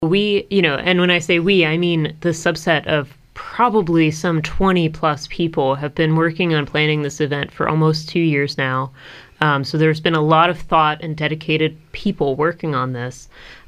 And when I say we, I mean the subset of probably some 20 plus people have been working on planning this event for almost 2 years now. So there's been a lot of thought and dedicated people working on this.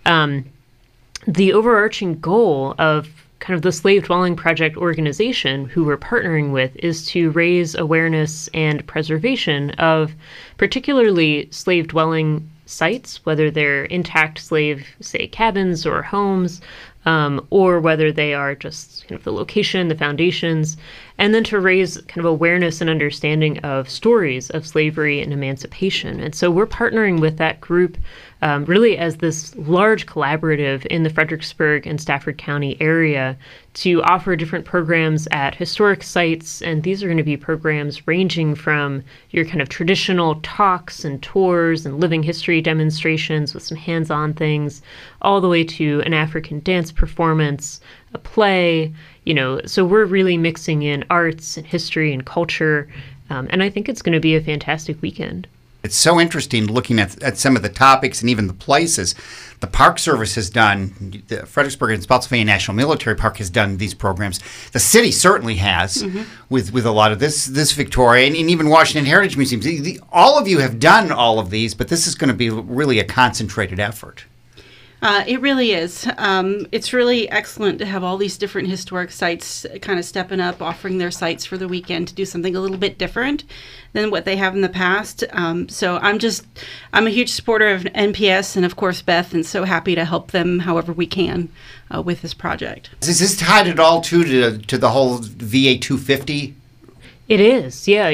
The overarching goal of kind of the Slave Dwelling Project organization, who we're partnering with, is to raise awareness and preservation of particularly slave dwelling sites, whether they're intact slave, say, cabins or homes, or whether they are just kind of the location, the foundations, and then to raise kind of awareness and understanding of stories of slavery and emancipation. And so we're partnering with that group really as this large collaborative in the Fredericksburg and Stafford County area to offer different programs at historic sites. And these are going to be programs ranging from your kind of traditional talks and tours and living history demonstrations with some hands-on things, all the way to an African dance performance, a play, so we're really mixing in arts and history and culture. And I think it's going to be a fantastic weekend. It's so interesting looking at some of the topics and even the places. The Park Service has done, the Fredericksburg and Spotsylvania National Military Park has done these programs. The city certainly has with a lot of this Victoria and even Washington Heritage Museums. All of you have done all of these, but this is going to be really a concentrated effort. It really is. It's really excellent to have all these different historic sites kind of stepping up, offering their sites for the weekend to do something a little bit different than what they have in the past. So I'm a huge supporter of NPS and, of course, Beth, and so happy to help them however we can with this project. Is this tied at all to the whole VA 250? It is, yeah.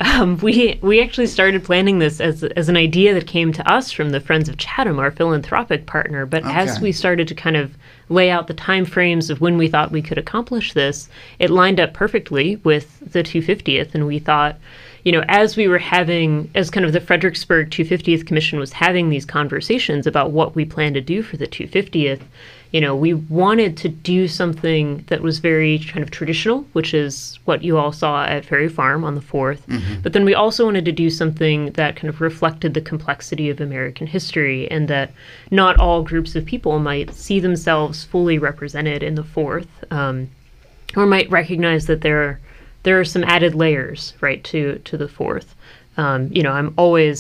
We actually started planning this as an idea that came to us from the Friends of Chatham, our philanthropic partner. But as we started to kind of lay out the time frames of when we thought we could accomplish this, it lined up perfectly with the 250th. And we thought, as we were as kind of the Fredericksburg 250th Commission was having these conversations about what we plan to do for the 250th, we wanted to do something that was very kind of traditional, which is what you all saw at Ferry Farm on the 4th. But then we also wanted to do something that kind of reflected the complexity of American history and that not all groups of people might see themselves fully represented in the 4th, or might recognize that there are some added layers, right, to the 4th. I'm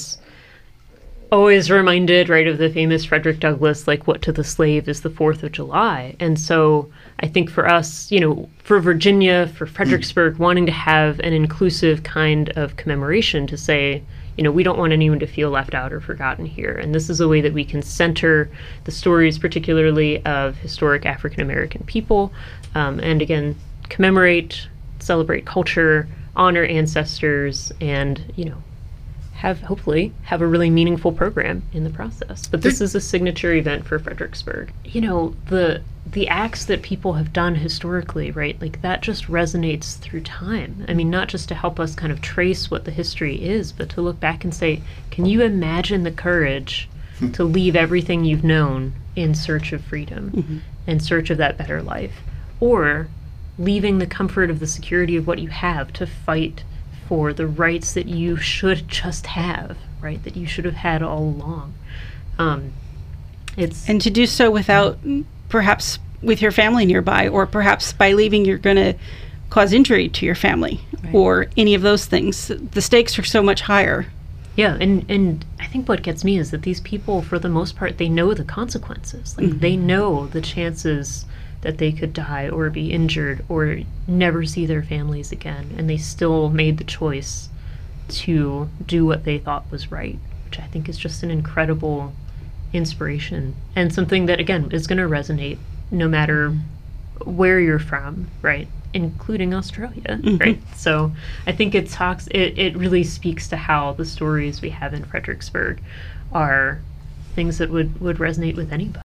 always reminded, right, of the famous Frederick Douglass, like, what to the slave is the 4th of July. And so I think for us, for Virginia, for Fredericksburg, wanting to have an inclusive kind of commemoration to say, we don't want anyone to feel left out or forgotten here. And this is a way that we can center the stories, particularly of historic African American people, and again, commemorate, celebrate culture, honor ancestors, and, hopefully have a really meaningful program in the process. But this is a signature event for Fredericksburg. The acts that people have done historically, right, like that just resonates through time. I mean, not just to help us kind of trace what the history is, but to look back and say, can you imagine the courage to leave everything you've known in search of freedom, in search of that better life, or leaving the comfort of the security of what you have to fight for the rights that you should just have, right, that you should have had all along. And to do so without perhaps with your family nearby, or perhaps by leaving you're going to cause injury to your family, right, or any of those things. The stakes are so much higher. Yeah, and I think what gets me is that these people, for the most part, they know the consequences. Like, they know the chances that they could die or be injured or never see their families again, and they still made the choice to do what they thought was right, which I think is just an incredible inspiration and something that, again, is going to resonate no matter where you're from, right, including Australia, right? So I think it really speaks to how the stories we have in Fredericksburg are things that would resonate with anybody.